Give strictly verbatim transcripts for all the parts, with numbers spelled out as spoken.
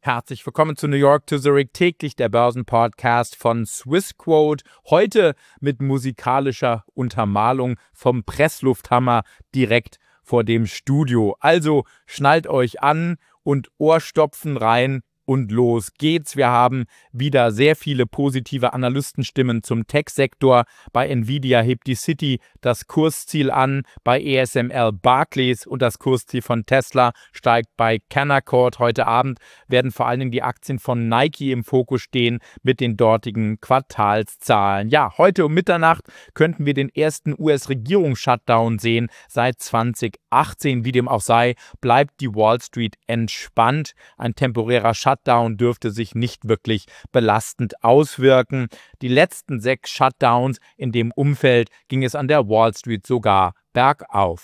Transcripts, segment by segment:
Herzlich willkommen zu New York to Zurich, täglich der Börsenpodcast von Swissquote. Heute mit musikalischer Untermalung vom Presslufthammer direkt vor dem Studio. Also schnallt euch an und Ohrstopfen rein und los geht's. Wir haben wieder sehr viele positive Analystenstimmen zum Tech-Sektor. Bei Nvidia hebt die Citi das Kursziel an, bei A S M L Barclays und das Kursziel von Tesla steigt bei Canaccord. Heute Abend werden vor allen Dingen die Aktien von Nike im Fokus stehen mit den dortigen Quartalszahlen. Ja, heute um Mitternacht könnten wir den ersten U S-Regierungs-Shutdown sehen seit zweitausendachtzehn. Wie dem auch sei, bleibt die Wall Street entspannt. Ein temporärer Shutdown Shutdown dürfte sich nicht wirklich belastend auswirken. Die letzten sechs Shutdowns in dem Umfeld ging es an der Wall Street sogar bergauf.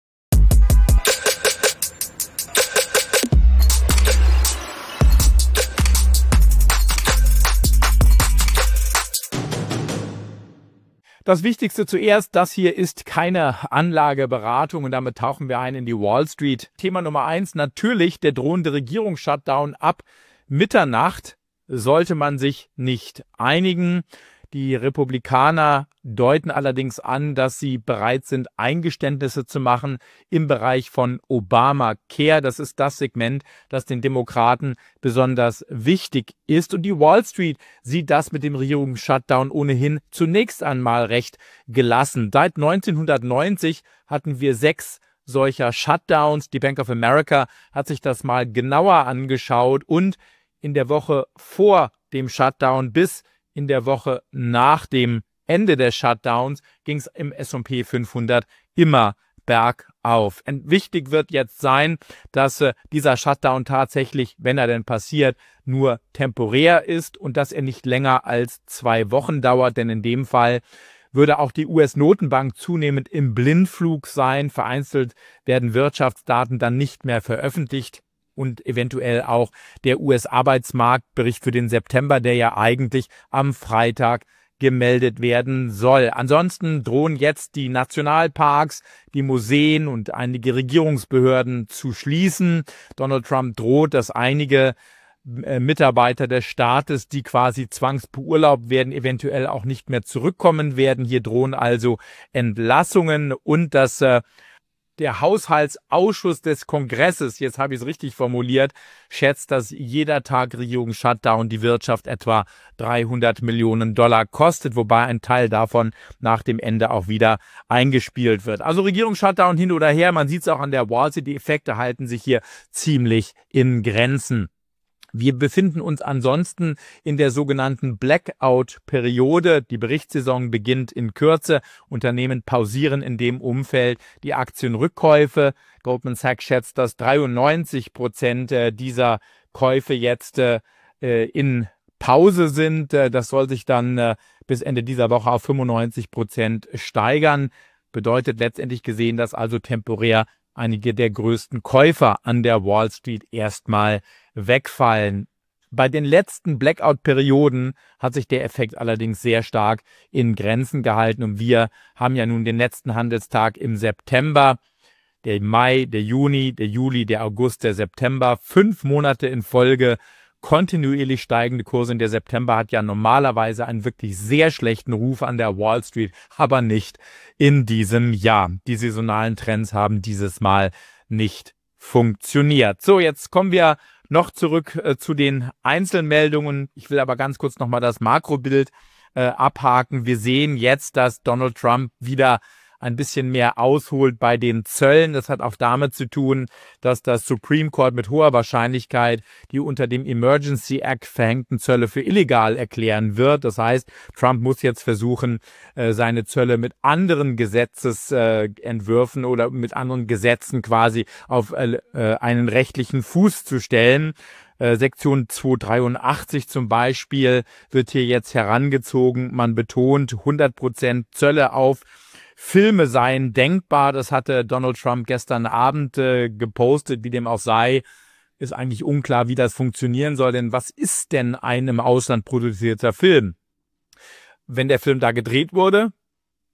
Das Wichtigste zuerst, das hier ist keine Anlageberatung und damit tauchen wir ein in die Wall Street. Thema Nummer eins, natürlich der drohende Regierungsshutdown ab Mitternacht sollte man sich nicht einigen. Die Republikaner deuten allerdings an, dass sie bereit sind, Eingeständnisse zu machen im Bereich von Obamacare. Das ist das Segment, das den Demokraten besonders wichtig ist. Und die Wall Street sieht das mit dem Regierungsshutdown ohnehin zunächst einmal recht gelassen. Seit neunzehnhundertneunzig hatten wir sechs solcher Shutdowns. Die Bank of America hat sich das mal genauer angeschaut und in der Woche vor dem Shutdown bis in der Woche nach dem Ende des Shutdowns ging es im S und P fünfhundert immer bergauf. Und wichtig wird jetzt sein, dass äh, dieser Shutdown tatsächlich, wenn er denn passiert, nur temporär ist und dass er nicht länger als zwei Wochen dauert, denn in dem Fall würde auch die U S-Notenbank zunehmend im Blindflug sein. Vereinzelt werden Wirtschaftsdaten dann nicht mehr veröffentlicht. Und eventuell auch der U S-Arbeitsmarktbericht für den September, der ja eigentlich am Freitag gemeldet werden soll. Ansonsten drohen jetzt die Nationalparks, die Museen und einige Regierungsbehörden zu schließen. Donald Trump droht, dass einige äh, Mitarbeiter des Staates, die quasi zwangsbeurlaubt werden, eventuell auch nicht mehr zurückkommen werden. Hier drohen also Entlassungen und das äh, Der Haushaltsausschuss des Kongresses, jetzt habe ich es richtig formuliert, schätzt, dass jeder Tag Regierungsshutdown die Wirtschaft etwa dreihundert Millionen Dollar kostet, wobei ein Teil davon nach dem Ende auch wieder eingespielt wird. Also Regierungsshutdown hin oder her, man sieht es auch an der Wall Street, die Effekte halten sich hier ziemlich in Grenzen. Wir befinden uns ansonsten in der sogenannten Blackout-Periode. Die Berichtssaison beginnt in Kürze. Unternehmen pausieren in dem Umfeld die Aktienrückkäufe. Goldman Sachs schätzt, dass dreiundneunzig Prozent dieser Käufe jetzt in Pause sind. Das soll sich dann bis Ende dieser Woche auf fünfundneunzig Prozent steigern. Bedeutet letztendlich gesehen, dass also temporär einige der größten Käufer an der Wall Street erstmal wegfallen. Bei den letzten Blackout-Perioden hat sich der Effekt allerdings sehr stark in Grenzen gehalten und wir haben ja nun den letzten Handelstag im September, der Mai, der Juni, der Juli, der August, der September, fünf Monate in Folge kontinuierlich steigende Kurse. Und der September hat ja normalerweise einen wirklich sehr schlechten Ruf an der Wall Street, aber nicht in diesem Jahr. Die saisonalen Trends haben dieses Mal nicht funktioniert. So, jetzt kommen wir noch zurück äh, zu den Einzelmeldungen. Ich will aber ganz kurz nochmal das Makrobild äh, abhaken. Wir sehen jetzt, dass Donald Trump wieder ein bisschen mehr ausholt bei den Zöllen. Das hat auch damit zu tun, dass das Supreme Court mit hoher Wahrscheinlichkeit die unter dem Emergency Act verhängten Zölle für illegal erklären wird. Das heißt, Trump muss jetzt versuchen, seine Zölle mit anderen Gesetzesentwürfen oder mit anderen Gesetzen quasi auf einen rechtlichen Fuß zu stellen. Sektion zweihundertdreiundachtzig zum Beispiel wird hier jetzt herangezogen. Man betont, hundert Prozent Zölle auf Filme seien denkbar. Das hatte Donald Trump gestern Abend äh, gepostet, wie dem auch sei. Ist eigentlich unklar, wie das funktionieren soll. Denn was ist denn ein im Ausland produzierter Film? Wenn der Film da gedreht wurde,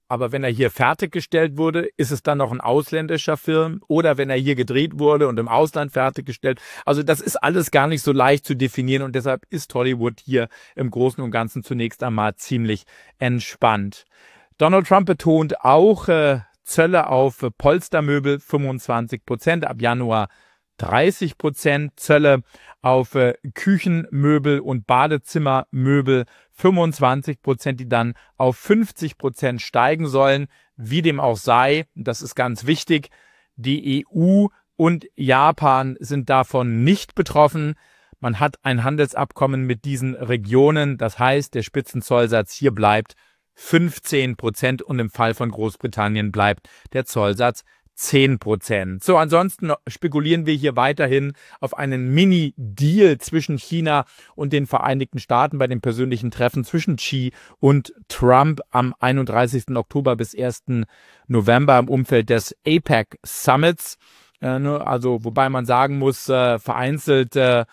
Aber wenn er hier fertiggestellt wurde, ist es dann noch ein ausländischer Film? Oder wenn er hier gedreht wurde und im Ausland fertiggestellt? Also das ist alles gar nicht so leicht zu definieren und deshalb ist Hollywood hier im Großen und Ganzen zunächst einmal ziemlich entspannt. Donald Trump betont auch äh, Zölle auf äh, Polstermöbel fünfundzwanzig Prozent, ab Januar dreißig Prozent, Zölle auf äh, Küchenmöbel und Badezimmermöbel fünfundzwanzig Prozent, die dann auf fünfzig Prozent steigen sollen. Wie dem auch sei, das ist ganz wichtig, die E U und Japan sind davon nicht betroffen. Man hat ein Handelsabkommen mit diesen Regionen, das heißt, der Spitzenzollsatz hier bleibt fünfzehn Prozent und im Fall von Großbritannien bleibt der Zollsatz zehn Prozent. So, ansonsten spekulieren wir hier weiterhin auf einen Mini-Deal zwischen China und den Vereinigten Staaten bei dem persönlichen Treffen zwischen Xi und Trump am einunddreißigsten Oktober bis ersten November im Umfeld des APEC Summits. Äh, ne, also, wobei man sagen muss, äh, vereinzelt äh,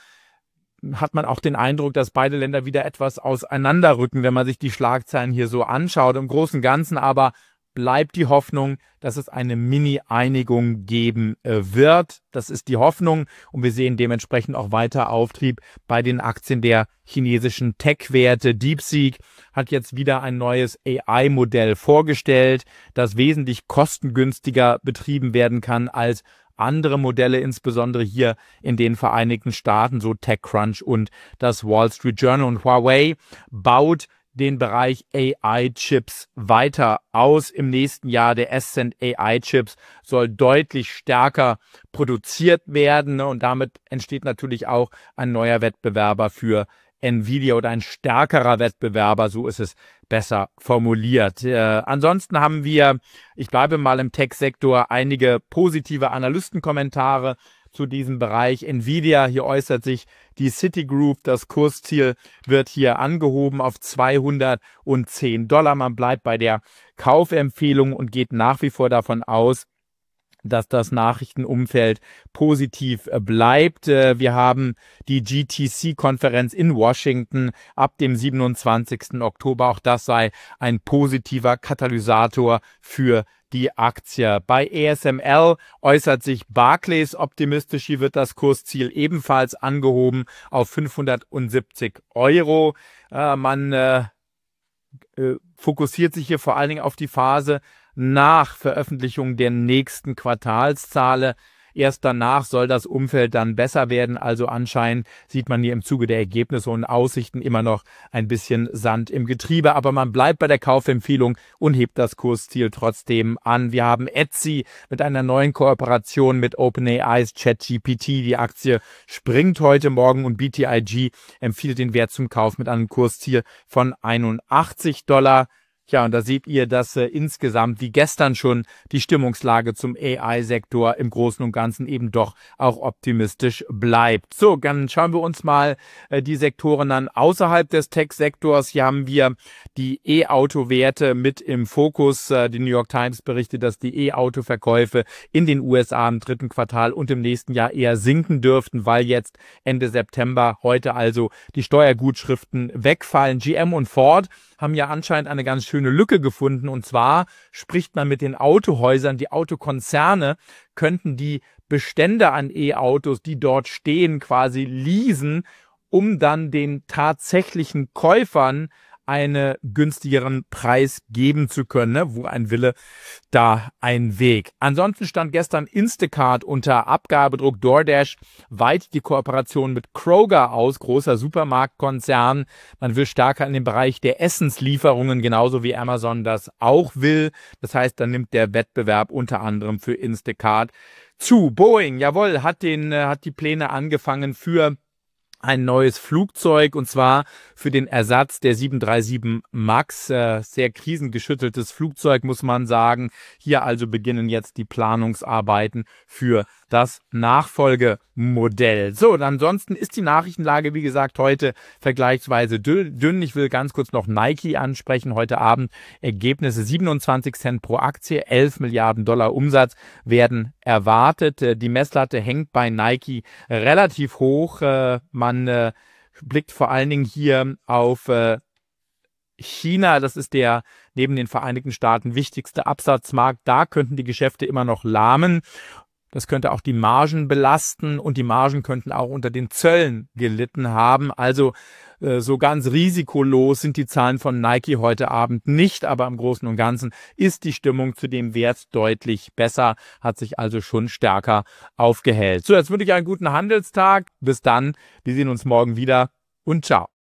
hat man auch den Eindruck, dass beide Länder wieder etwas auseinanderrücken, wenn man sich die Schlagzeilen hier so anschaut. Im Großen und Ganzen aber bleibt die Hoffnung, dass es eine Mini-Einigung geben äh, wird. Das ist die Hoffnung und wir sehen dementsprechend auch weiter Auftrieb bei den Aktien der chinesischen Tech-Werte. DeepSeek hat jetzt wieder ein neues A I-Modell vorgestellt, das wesentlich kostengünstiger betrieben werden kann als andere Modelle, insbesondere hier in den Vereinigten Staaten, so TechCrunch und das Wall Street Journal. Und Huawei baut den Bereich A I-Chips weiter aus im nächsten Jahr. Der Ascend A I-Chips soll deutlich stärker produziert werden und damit entsteht natürlich auch ein neuer Wettbewerber für Nvidia oder ein stärkerer Wettbewerber, so ist es besser formuliert. Äh, ansonsten haben wir, ich bleibe mal im Tech-Sektor, einige positive Analystenkommentare zu diesem Bereich. Nvidia, hier äußert sich die Citigroup, das Kursziel wird hier angehoben auf zweihundertzehn Dollar. Man bleibt bei der Kaufempfehlung und geht nach wie vor davon aus, dass das Nachrichtenumfeld positiv bleibt. Wir haben die G T C-Konferenz in Washington ab dem siebenundzwanzigsten Oktober. Auch das sei ein positiver Katalysator für die Aktie. Bei A S M L äußert sich Barclays optimistisch. Hier wird das Kursziel ebenfalls angehoben auf fünfhundertsiebzig Euro. Äh, man äh, äh, fokussiert sich hier vor allen Dingen auf die Phase nach Veröffentlichung der nächsten Quartalszahlen. Erst danach soll das Umfeld dann besser werden. Also anscheinend sieht man hier im Zuge der Ergebnisse und Aussichten immer noch ein bisschen Sand im Getriebe. Aber man bleibt bei der Kaufempfehlung und hebt das Kursziel trotzdem an. Wir haben Etsy mit einer neuen Kooperation mit OpenAI's ChatGPT. Die Aktie springt heute Morgen und B T I G empfiehlt den Wert zum Kauf mit einem Kursziel von einundachtzig Dollar. Ja, und da seht ihr, dass äh, insgesamt, wie gestern schon, die Stimmungslage zum A I-Sektor im Großen und Ganzen eben doch auch optimistisch bleibt. So, dann schauen wir uns mal äh, die Sektoren an außerhalb des Tech-Sektors. Hier haben wir die E-Auto-Werte mit im Fokus. Äh, die New York Times berichtet, dass die E-Auto-Verkäufe in den U S A im dritten Quartal und im nächsten Jahr eher sinken dürften, weil jetzt Ende September, heute also, die Steuergutschriften wegfallen. G M und Ford haben ja anscheinend eine ganz schöne Lücke gefunden. Und zwar spricht man mit den Autohäusern, die Autokonzerne könnten die Bestände an E-Autos, die dort stehen, quasi leasen, um dann den tatsächlichen Käufern einen günstigeren Preis geben zu können. Ne? Wo ein Wille, da ein Weg. Ansonsten stand gestern Instacart unter Abgabedruck. DoorDash weitet die Kooperation mit Kroger aus, großer Supermarktkonzern. Man will stärker in den Bereich der Essenslieferungen, genauso wie Amazon das auch will. Das heißt, dann nimmt der Wettbewerb unter anderem für Instacart zu. Boeing, jawohl, hat den, hat die Pläne angefangen für ein neues Flugzeug und zwar für den Ersatz der sieben drei sieben Max. Äh, sehr krisengeschütteltes Flugzeug, muss man sagen. Hier also beginnen jetzt die Planungsarbeiten für das Nachfolgemodell. So, und ansonsten ist die Nachrichtenlage, wie gesagt, heute vergleichsweise dünn. Ich will ganz kurz noch Nike ansprechen. Heute Abend Ergebnisse siebenundzwanzig Cent pro Aktie, elf Milliarden Dollar Umsatz werden erwartet. Die Messlatte hängt bei Nike relativ hoch. Man äh, blickt vor allen Dingen hier auf äh, China, das ist der neben den Vereinigten Staaten wichtigste Absatzmarkt. Da könnten die Geschäfte immer noch lahmen. Das könnte auch die Margen belasten und die Margen könnten auch unter den Zöllen gelitten haben. Also äh, so ganz risikolos sind die Zahlen von Nike heute Abend nicht, aber im Großen und Ganzen ist die Stimmung zu dem Wert deutlich besser, hat sich also schon stärker aufgehellt. So, jetzt wünsche ich einen guten Handelstag. Bis dann, wir sehen uns morgen wieder und ciao.